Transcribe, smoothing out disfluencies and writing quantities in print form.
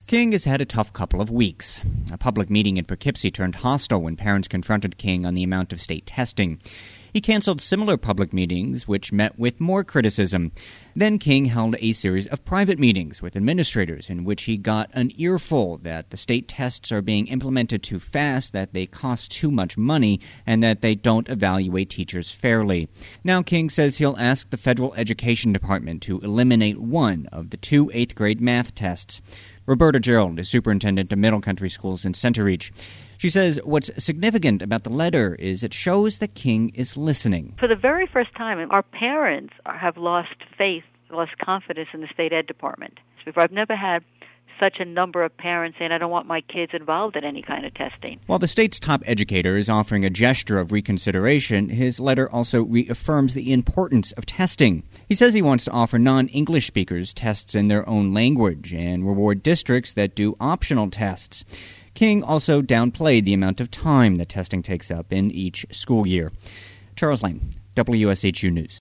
King has had a tough couple of weeks. A public meeting in Poughkeepsie turned hostile when parents confronted King on the amount of state testing. He canceled similar public meetings, which met with more criticism. Then King held a series of private meetings with administrators in which he got an earful that the state tests are being implemented too fast, that they cost too much money, and that they don't evaluate teachers fairly. Now King says he'll ask the Federal Education Department to eliminate one of the two eighth-grade math tests. Roberta Gerald is superintendent of middle country schools in Centereach. She says what's significant about the letter is it shows that King is listening. For the very first time, our parents have lost faith, lost confidence in the state ed department. Before, I've never had such a number of parents saying, I don't want my kids involved in any kind of testing. While the state's top educator is offering a gesture of reconsideration, his letter also reaffirms the importance of testing. He says he wants to offer non-English speakers tests in their own language and reward districts that do optional tests. King also downplayed the amount of time that testing takes up in each school year. Charles Lane, WSHU News.